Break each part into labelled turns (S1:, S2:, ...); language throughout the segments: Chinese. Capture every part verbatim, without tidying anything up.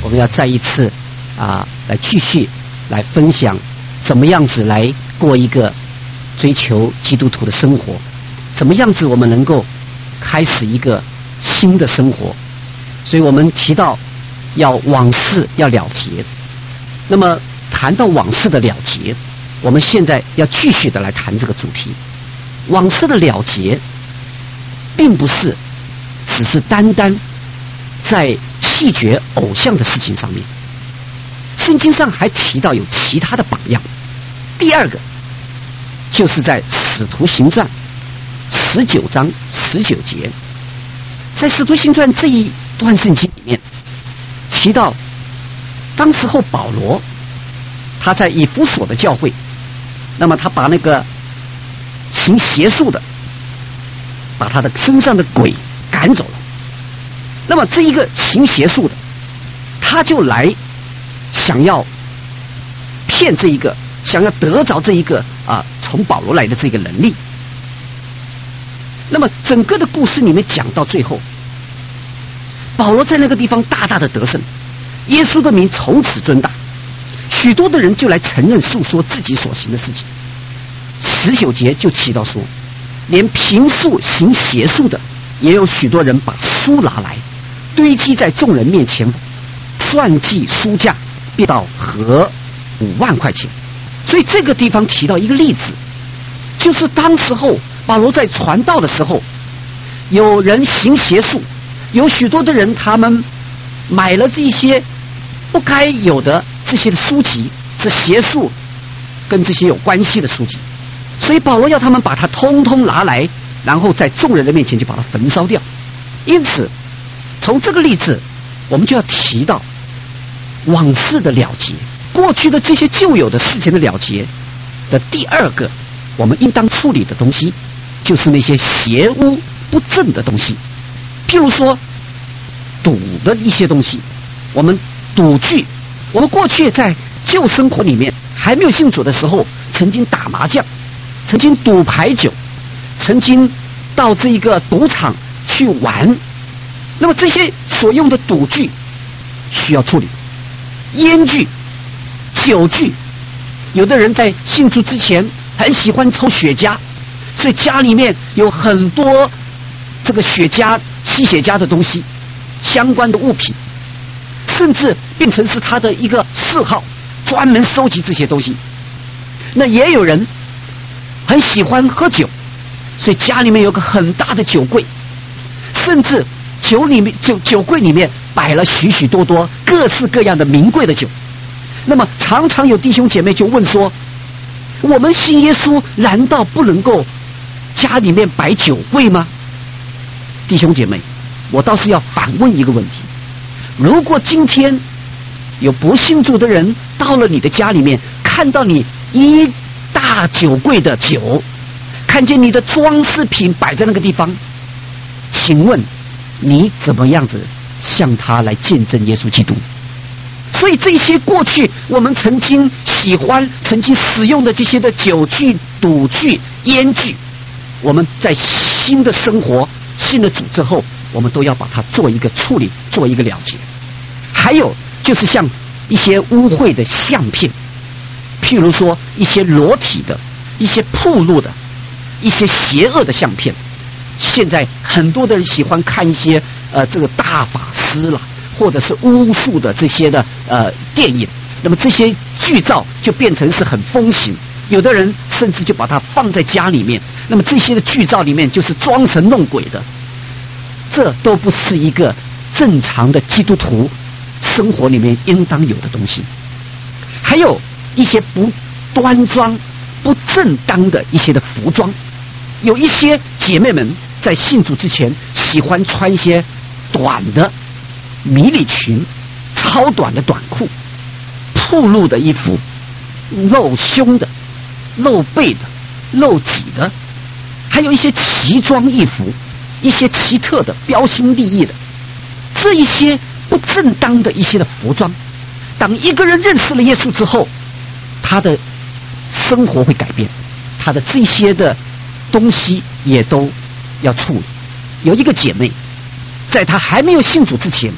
S1: 我们要再一次啊来继续来分享怎么样子来过一个追求基督徒的生活，怎么样子我们能够开始一个新的生活。所以我们提到要往事要了结，那么谈到往事的了结，我们现在要继续的来谈这个主题。往事的了结并不是只是单单在弃绝偶像的事情上面，圣经上还提到有其他的榜样。第二个就是在使徒行传十九章十九节，在使徒行传这一段圣经里面提到，当时候保罗他在以弗所的教会，那么他把那个行邪术的把他的身上的鬼赶走了。那么这一个行邪术的，他就来想要骗这一个，想要得着这一个啊从保罗来的这个能力。那么整个的故事里面讲到最后，保罗在那个地方大大的得胜，耶稣的名从此尊大，许多的人就来承认诉说自己所行的事情。十九节就提到说，连平素行邪术的也有许多人把书拿来堆积在众人面前，算计书价便到合五万块钱。所以这个地方提到一个例子，就是当时候保罗在传道的时候，有人行邪术，有许多的人他们买了这些不该有的这些的书籍，是邪术跟这些有关系的书籍，所以保罗要他们把它通通拿来，然后在众人的面前就把它焚烧掉。因此从这个例子我们就要提到往事的了结，过去的这些旧有的事情的了结的第二个我们应当处理的东西，就是那些邪污不正的东西。譬如说赌的一些东西，我们赌具，我们过去在旧生活里面还没有信主的时候，曾经打麻将，曾经赌牌九，曾经到这一个赌场去玩。那么这些所用的赌具需要处理，烟具、酒具，有的人在信主之前很喜欢抽雪茄，所以家里面有很多这个雪茄、吸血茄的东西，相关的物品，甚至变成是他的一个嗜好，专门收集这些东西。那也有人很喜欢喝酒，所以家里面有个很大的酒柜，甚至酒里面酒酒柜里面摆了许许多多各式各样的名贵的酒。那么常常有弟兄姐妹就问说，我们信耶稣难道不能够家里面摆酒柜吗？弟兄姐妹，我倒是要反问一个问题，如果今天有不信主的人到了你的家里面，看到你一大酒柜的酒，看见你的装饰品摆在那个地方，请问你怎么样子向他来见证耶稣基督？所以这些过去我们曾经喜欢、曾经使用的这些的酒具、赌具、烟具，我们在新的生活、新的主之后，我们都要把它做一个处理，做一个了结。还有就是像一些污秽的相片，譬如说一些裸体的、一些暴露的、一些邪恶的相片。现在很多的人喜欢看一些呃这个大法师啦，或者是巫术的这些的呃电影，那么这些剧照就变成是很风行，有的人甚至就把它放在家里面，那么这些的剧照里面就是装神弄鬼的，这都不是一个正常的基督徒生活里面应当有的东西。还有一些不端庄、不正当的一些的服装，有一些姐妹们在信主之前喜欢穿一些短的迷你裙、超短的短裤、暴露的衣服，露胸的、露背的、露脊的，还有一些奇装异服，一些奇特的标新立异的，这一些不正当的一些的服装，当一个人认识了耶稣之后，他的生活会改变，他的这些的东西也都要处理。有一个姐妹，在她还没有信主之前，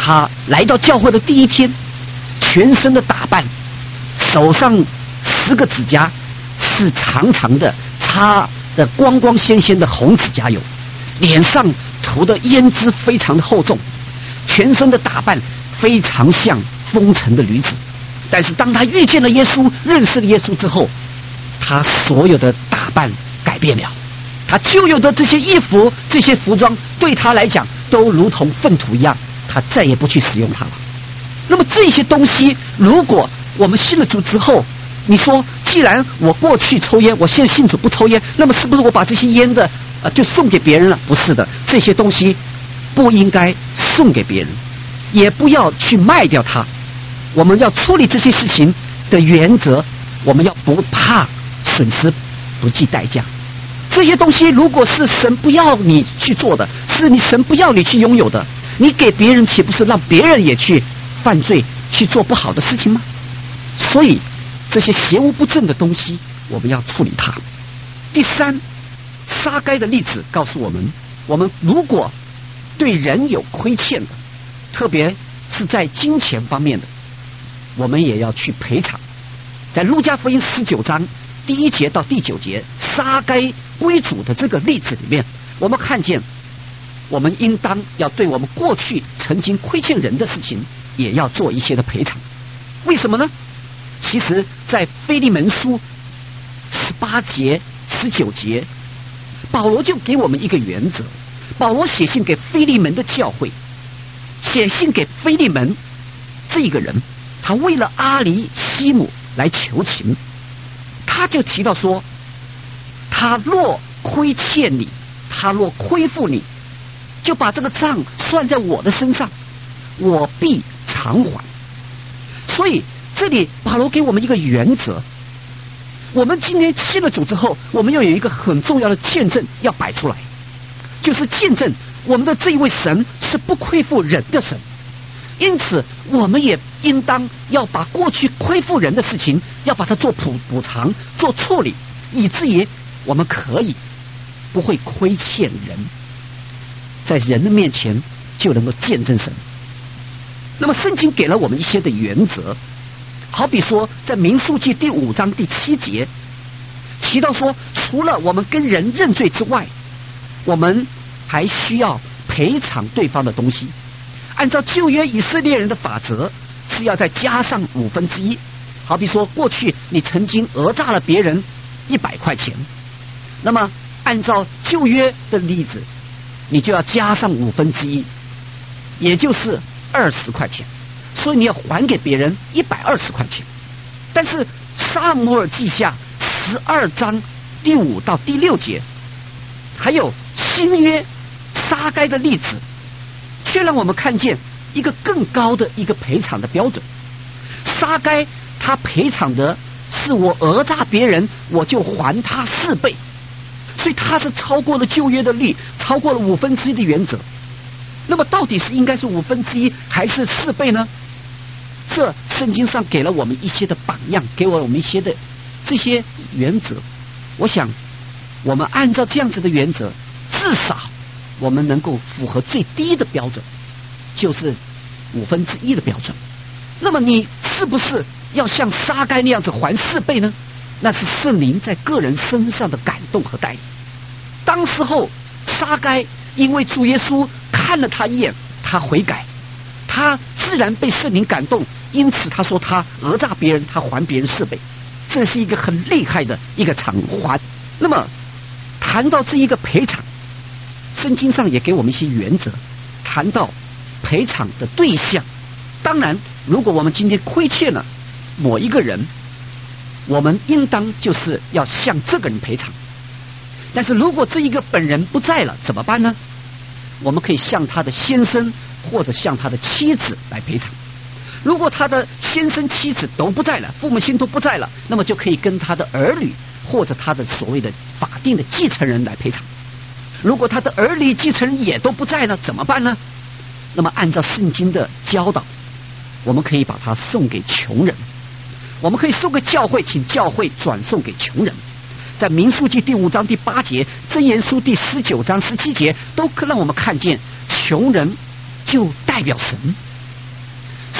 S1: 他来到教会的第一天，全身的打扮，手上十个指甲是长长的，擦的光光鲜鲜的红指甲油，脸上涂的胭脂非常的厚重，全身的打扮非常像风尘的女子。但是当他遇见了耶稣，认识了耶稣之后，他所有的打扮改变了，他旧有的这些衣服、这些服装对他来讲都如同粪土一样，他再也不去使用它了。那么这些东西，如果我们信了主之后，你说既然我过去抽烟，我现在信主不抽烟，那么是不是我把这些烟的呃就送给别人了？不是的，这些东西不应该送给别人，也不要去卖掉它。我们要处理这些事情的原则，我们要不怕损失，不计代价。这些东西如果是神不要你去做的，是你神不要你去拥有的，你给别人岂不是让别人也去犯罪，去做不好的事情吗？所以这些邪无不正的东西我们要处理它。第三，撒该的例子告诉我们，我们如果对人有亏欠的，特别是在金钱方面的，我们也要去赔偿。在路加福音十九章第一节到第九节，撒该归主的这个例子里面，我们看见我们应当要对我们过去曾经亏欠人的事情也要做一些的赔偿。为什么呢？其实在腓利门书十八节十九节，保罗就给我们一个原则。保罗写信给腓利门的教会，写信给腓利门这个人，他为了阿里西姆来求情，他就提到说，他若亏欠你，他若亏负你，就把这个账算在我的身上，我必偿还。所以这里保罗给我们一个原则，我们今天信了主之后，我们要有一个很重要的见证要摆出来，就是见证我们的这一位神是不亏负人的神。因此我们也应当要把过去亏负人的事情要把它做补补偿，做处理，以至于我们可以不会亏欠人，在人的面前就能够见证神。那么圣经给了我们一些的原则，好比说在民数记第五章第七节提到说，除了我们跟人认罪之外，我们还需要赔偿对方的东西。按照旧约以色列人的法则，是要再加上五分之一。好比说过去你曾经讹诈了别人一百块钱，那么按照旧约的例子，你就要加上五分之一，也就是二十块钱，所以你要还给别人一百二十块钱。但是撒母耳记下十二章第五到第六节，还有新约撒该的例子，却让我们看见一个更高的一个赔偿的标准。撒该他赔偿的是我讹诈别人，我就还他四倍，所以他是超过了旧约的律，超过了五分之一的原则。那么到底是应该是五分之一还是四倍呢？这圣经上给了我们一些的榜样，给我们一些的这些原则。我想我们按照这样子的原则，至少我们能够符合最低的标准，就是五分之一的标准。那么你是不是要像撒该那样子还四倍呢？那是圣灵在个人身上的感动和带领。当时候撒该因为主耶稣看了他一眼，他悔改，他自然被圣灵感动，因此他说他讹诈别人，他还别人四倍，这是一个很厉害的一个偿还。那么谈到这一个赔偿，圣经上也给我们一些原则，谈到赔偿的对象。当然如果我们今天亏欠了某一个人，我们应当就是要向这个人赔偿。但是如果这一个本人不在了怎么办呢？我们可以向他的先生或者向他的妻子来赔偿。如果他的先生妻子都不在了，父母亲都不在了，那么就可以跟他的儿女或者他的所谓的法定的继承人来赔偿。如果他的儿女继承人也都不在了怎么办呢？那么按照圣经的教导，我们可以把它送给穷人，我们可以送给教会，请教会转送给穷人。在民数记第五章第八节，箴言书第十九章十七节，都可让我们看见穷人就代表神，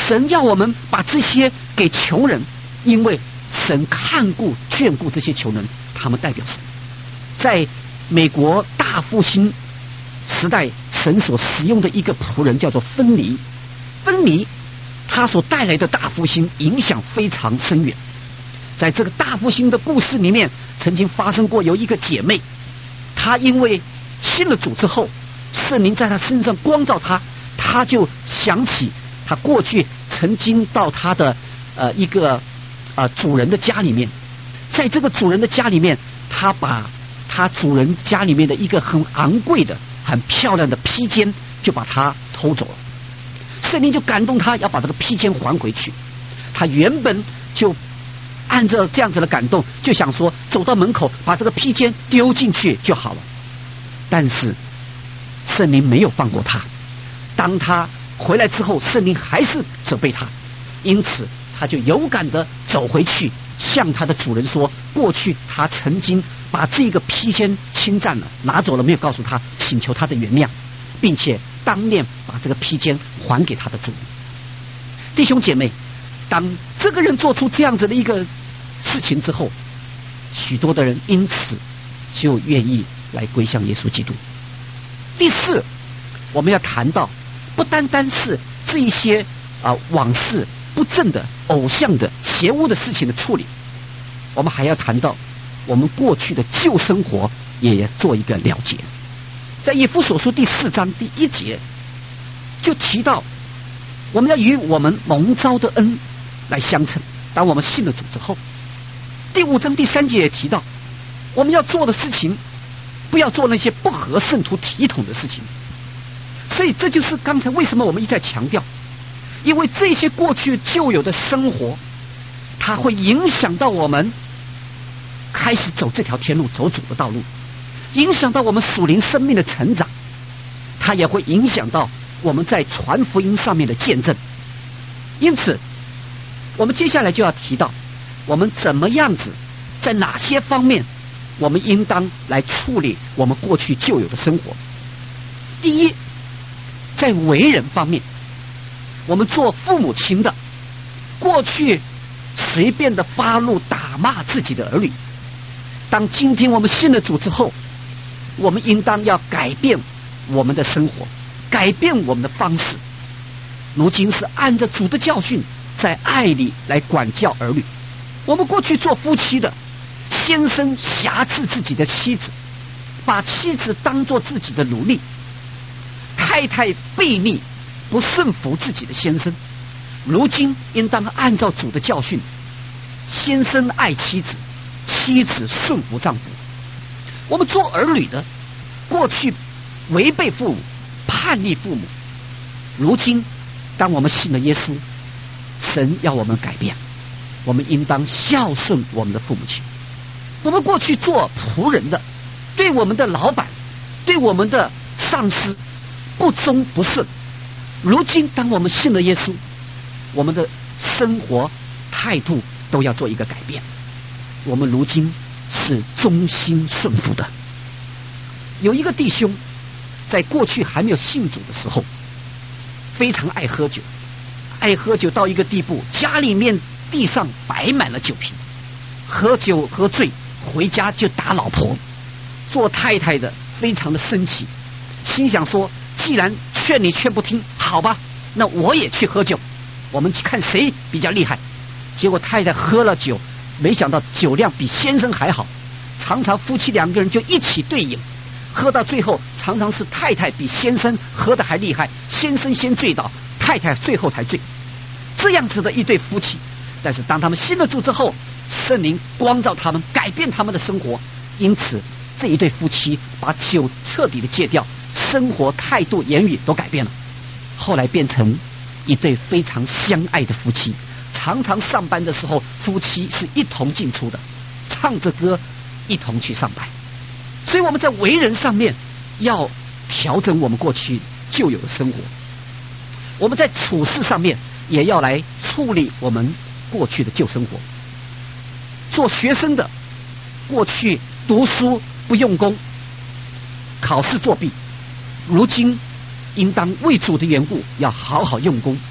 S1: 神要我们把这些给穷人，因为神看顾眷顾这些穷人，他们代表神。在美国大复兴时代，神所使用的一个仆人叫做芬尼，芬尼他所带来的大复兴影响非常深远。在这个大复兴的故事里面，曾经发生过有一个姐妹，她因为信了主之后，圣灵在她身上光照她，她就想起她过去曾经到她的呃一个呃主人的家里面，在这个主人的家里面，她把她主人家里面的一个很昂贵的很漂亮的披肩就把它偷走了。圣灵就感动她要把这个披肩还回去，她原本就按照这样子的感动，就想说走到门口把这个披肩丢进去就好了。但是圣灵没有放过他，当他回来之后，圣灵还是责备他，因此他就勇敢的走回去，向他的主人说，过去他曾经把这个披肩侵占了，拿走了，没有告诉他，请求他的原谅，并且当面把这个披肩还给他的主人。弟兄姐妹，当这个人做出这样子的一个事情之后，许多的人因此就愿意来归向耶稣基督。第四，我们要谈到不单单是这一些啊、呃、往事不正的偶像的邪污的事情的处理，我们还要谈到我们过去的旧生活也做一个了结。在以弗所书第四章第一节就提到，我们要与我们蒙召的恩来相称，当我们信了主之后。第五章第三节也提到，我们要做的事情不要做那些不合圣徒体统的事情。所以这就是刚才为什么我们一再强调，因为这些过去旧有的生活，它会影响到我们开始走这条天路，走主的道路，影响到我们属灵生命的成长，它也会影响到我们在传福音上面的见证。因此我们接下来就要提到我们怎么样子，在哪些方面我们应当来处理我们过去旧有的生活。第一，在为人方面，我们做父母亲的过去随便的发怒打骂自己的儿女，当今天我们信了主之后，我们应当要改变我们的生活，改变我们的方式。如今是按着主的教训，在爱里来管教儿女。我们过去做夫妻的，先生辖制自己的妻子，把妻子当作自己的奴隶，太太悖逆不顺服自己的先生。如今应当按照主的教训，先生爱妻子，妻子顺服丈夫。我们做儿女的，过去违背父母，叛逆父母，如今当我们信了耶稣，神要我们改变，我们应当孝顺我们的父母亲。我们过去做仆人的，对我们的老板，对我们的上司不忠不顺，如今当我们信了耶稣，我们的生活态度都要做一个改变，我们如今是忠心顺服的。有一个弟兄在过去还没有信主的时候，非常爱喝酒，爱喝酒到一个地步，家里面地上摆满了酒瓶，喝酒喝醉回家就打老婆。做太太的非常的生气，心想说，既然劝你劝不听，好吧，那我也去喝酒，我们看谁比较厉害。结果太太喝了酒，没想到酒量比先生还好，常常夫妻两个人就一起对饮，喝到最后常常是太太比先生喝的还厉害，先生先醉倒，太太最后才醉。这样子的一对夫妻，但是当他们信了主之后，圣灵光照他们，改变他们的生活，因此这一对夫妻把酒彻底的戒掉，生活态度言语都改变了，后来变成一对非常相爱的夫妻，常常上班的时候夫妻是一同进出的，唱着歌一同去上班。所以我们在为人上面要调整我们过去旧有的生活，我们在处事上面也要来处理我们过去的旧生活。做学生的过去读书不用功，考试作弊，如今应当为主的缘故要好好用功，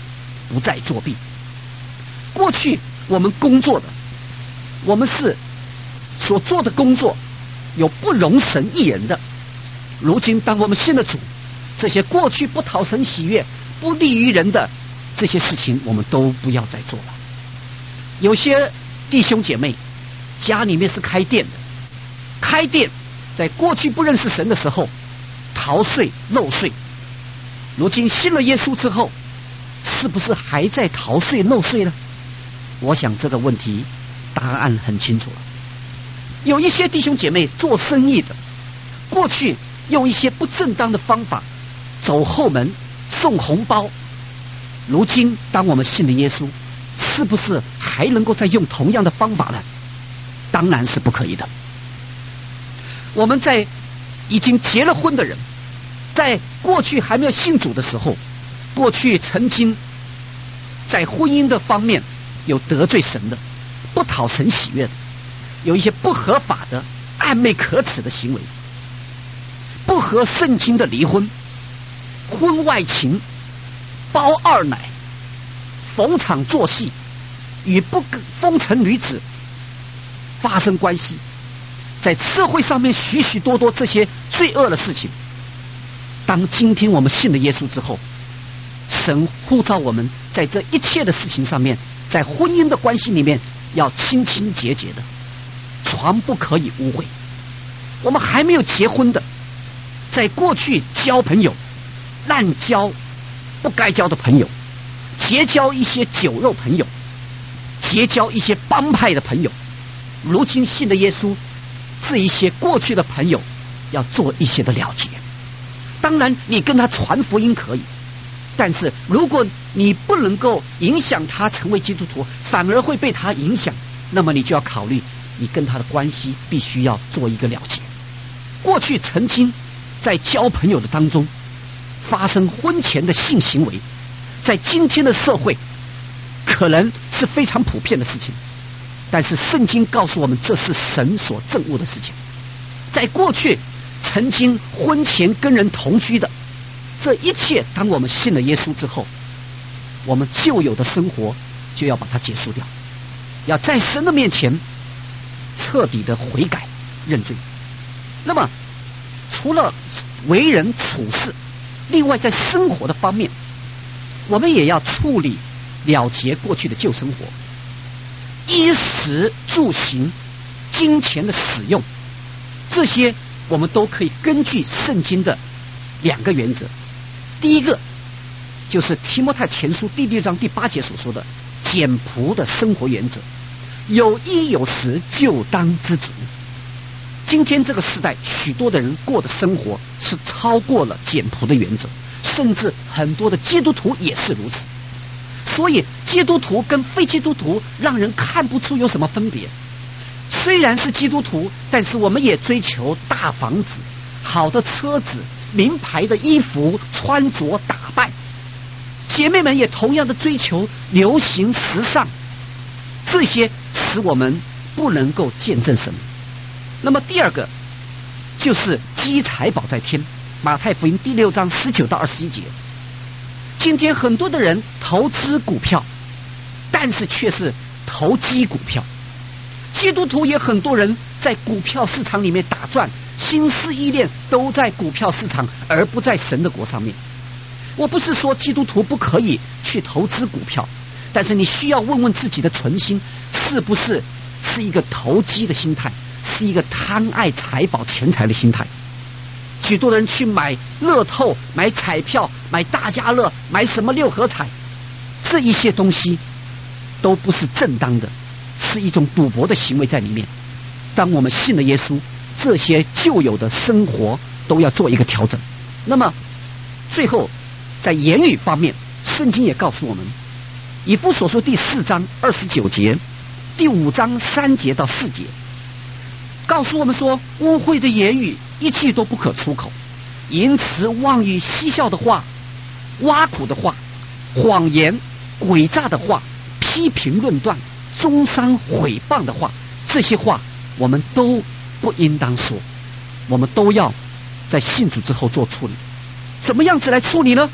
S1: 不再作弊。过去我们工作的，我们是所做的工作有不容神一人的。如今当我们信了主，这些过去不讨神喜悦、不利于人的这些事情，我们都不要再做了。有些弟兄姐妹家里面是开店的，开店在过去不认识神的时候逃税漏税，如今信了耶稣之后，是不是还在逃税漏税呢？我想这个问题答案很清楚了。有一些弟兄姐妹做生意的，过去用一些不正当的方法走后门送红包，如今当我们信了耶稣，是不是还能够再用同样的方法呢？当然是不可以的。我们在已经结了婚的人，在过去还没有信主的时候，过去曾经在婚姻的方面有得罪神的，不讨神喜悦的，有一些不合法的暧昧可耻的行为，不合圣经的离婚、婚外情、包二奶、逢场作戏，与不风尘女子发生关系，在社会上面许许多多这些罪恶的事情。当今天我们信了耶稣之后，神呼召我们在这一切的事情上面，在婚姻的关系里面要清清洁洁的，床不可以污秽。我们还没有结婚的，在过去交朋友滥交不该交的朋友，结交一些酒肉朋友，结交一些帮派的朋友，如今信的耶稣，这一些过去的朋友要做一些的了结。当然你跟他传福音可以，但是如果你不能够影响他成为基督徒，反而会被他影响，那么你就要考虑你跟他的关系必须要做一个了结。过去曾经在交朋友的当中发生婚前的性行为，在今天的社会可能是非常普遍的事情，但是圣经告诉我们，这是神所憎恶的事情。在过去曾经婚前跟人同居的，这一切当我们信了耶稣之后，我们旧有的生活就要把它结束掉，要在神的面前彻底的悔改认罪。那么除了为人处事，另外在生活的方面，我们也要处理了结过去的旧生活，衣食住行金钱的使用，这些我们都可以根据圣经的两个原则。第一个就是提摩太前书第六章第八节所说的简朴的生活原则，有衣有食就当知足。今天这个时代，许多的人过的生活是超过了简朴的原则，甚至很多的基督徒也是如此。所以基督徒跟非基督徒让人看不出有什么分别。虽然是基督徒，但是我们也追求大房子、好的车子、名牌的衣服穿着打扮。姐妹们也同样的追求流行时尚，这些使我们不能够见证神。那么第二个就是积财宝在天，马太福音第六章十九到二十一节。今天很多的人投资股票，但是却是投机股票。基督徒也很多人在股票市场里面打转，心思意念都在股票市场，而不在神的国上面。我不是说基督徒不可以去投资股票，但是你需要问问自己的存心，是不是是一个投机的心态，是一个贪爱财宝钱财的心态。许多人去买乐透、买彩票、买大家乐、买什么六合彩，这一些东西都不是正当的，是一种赌博的行为在里面。当我们信了耶稣，这些旧有的生活都要做一个调整。那么最后在言语方面，圣经也告诉我们，以弗所书第四章二十九节，第五章三节到四节，告诉我们说，污秽的言语一句都不可出口，淫词妄语嬉笑的话、挖苦的话、谎言诡诈的话、批评论断、中伤毁谤的话，这些话我们都不应当说，我们都要在信主之后做处理。怎么样子来处理呢？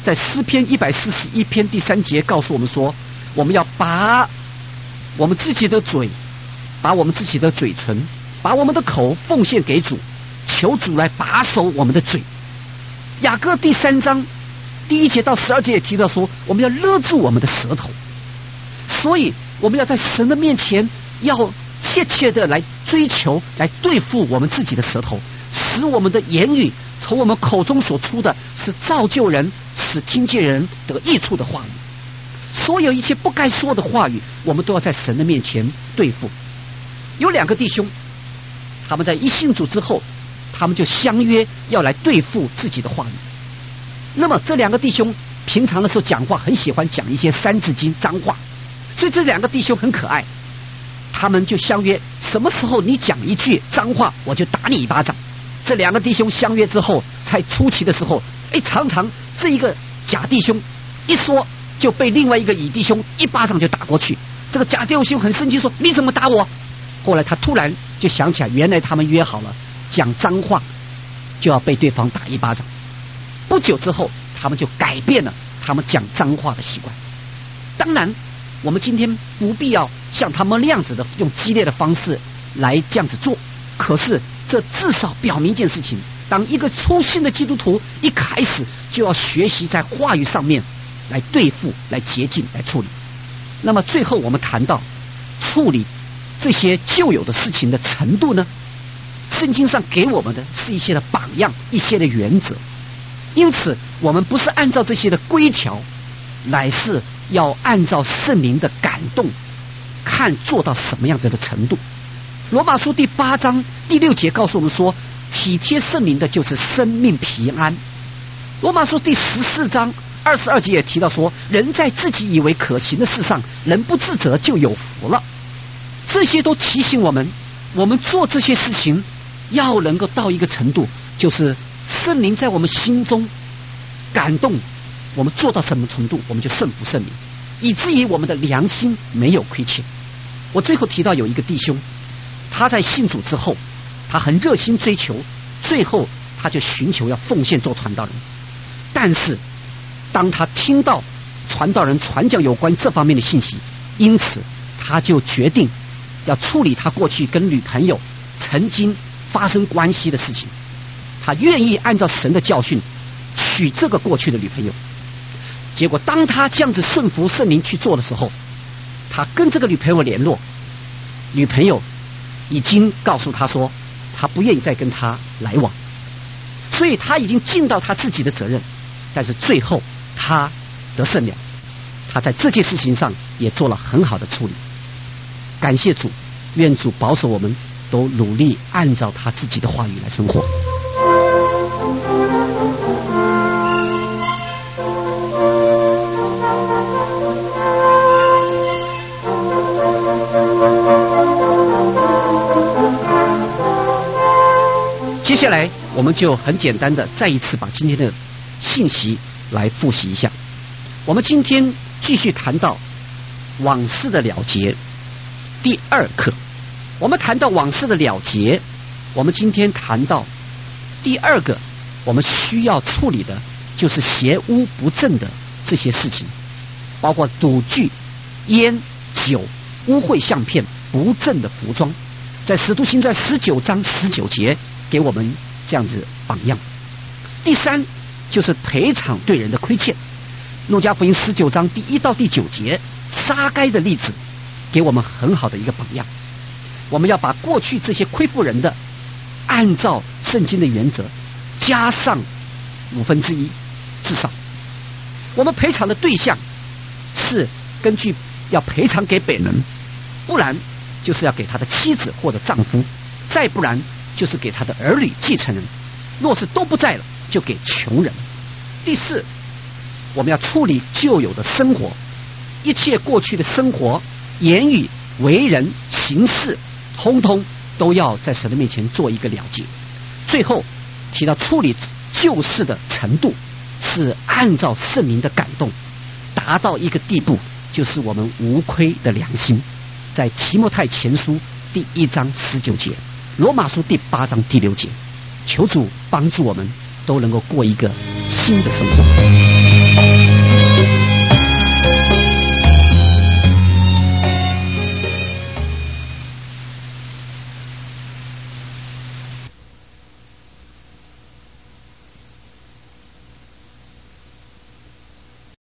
S1: 在诗篇一百四十一篇第三节告诉我们说，我们要把我们自己的嘴，把我们自己的嘴唇，把我们的口奉献给主，求主来把守我们的嘴。雅歌第三章第一节到十二节也提到说，我们要勒住我们的舌头。所以我们要在神的面前要切切的来追求，来对付我们自己的舌头，使我们的言语从我们口中所出的是造就人，使听见人得益处的话语。所有一切不该说的话语，我们都要在神的面前对付。有两个弟兄，他们在一信主之后，他们就相约要来对付自己的话语。那么这两个弟兄平常的时候讲话很喜欢讲一些三字经脏话，所以这两个弟兄很可爱，他们就相约，什么时候你讲一句脏话，我就打你一巴掌。这两个弟兄相约之后，在初期的时候，哎，常常这一个甲弟兄一说，就被另外一个乙弟兄一巴掌就打过去。这个甲弟兄很生气，说你怎么打我？后来他突然就想起来，原来他们约好了讲脏话就要被对方打一巴掌。不久之后，他们就改变了他们讲脏话的习惯。当然我们今天不必要像他们那样子的用激烈的方式来这样子做，可是这至少表明一件事情，当一个初信的基督徒一开始就要学习在话语上面来对付，来洁净，来处理。那么最后我们谈到处理这些旧有的事情的程度呢，圣经上给我们的是一些的榜样，一些的原则。因此我们不是按照这些的规条，乃是要按照圣灵的感动，看做到什么样子的程度。罗马书第八章第六节告诉我们说，体贴圣灵的就是生命平安。罗马书第十四章二十二节也提到说，人在自己以为可行的事上，人不自责就有福了。这些都提醒我们，我们做这些事情要能够到一个程度，就是圣灵在我们心中感动，我们做到什么程度，我们就顺服圣灵，以至于我们的良心没有亏欠。我最后提到有一个弟兄，他在信主之后，他很热心追求，最后他就寻求要奉献做传道人。但是当他听到传道人传讲有关这方面的信息，因此他就决定要处理他过去跟女朋友曾经发生关系的事情。他愿意按照神的教训娶这个过去的女朋友。结果当他这样子顺服圣灵去做的时候，他跟这个女朋友联络，女朋友已经告诉他说他不愿意再跟他来往，所以他已经尽到他自己的责任。但是最后他得胜了，他在这件事情上也做了很好的处理。感谢主，愿主保守我们都努力按照他自己的话语来生活。接下来我们就很简单的再一次把今天的信息来复习一下。我们今天继续谈到往事的了结第二课。我们谈到往事的了结，我们今天谈到第二个我们需要处理的就是邪污不正的这些事情，包括赌具、烟、酒、污秽相片、不正的服装。在使徒行传十九章十九节给我们这样子榜样。第三就是赔偿对人的亏欠。路加福音十九章第一到第九节，撒该的例子给我们很好的一个榜样。我们要把过去这些亏负人的，按照圣经的原则加上五分之一至少。我们赔偿的对象是根据要赔偿给本人，不然就是要给他的妻子或者丈夫，再不然就是给他的儿女继承人，若是都不在了，就给穷人。第四，我们要处理旧有的生活，一切过去的生活、言语、为人、行事，通通都要在神的面前做一个了结。最后提到处理旧事的程度是按照圣灵的感动，达到一个地步，就是我们无亏的良心。在提摩太前书第一章十九节，罗马书第八章第六节。 求主帮助我们都能够过一个新的生活。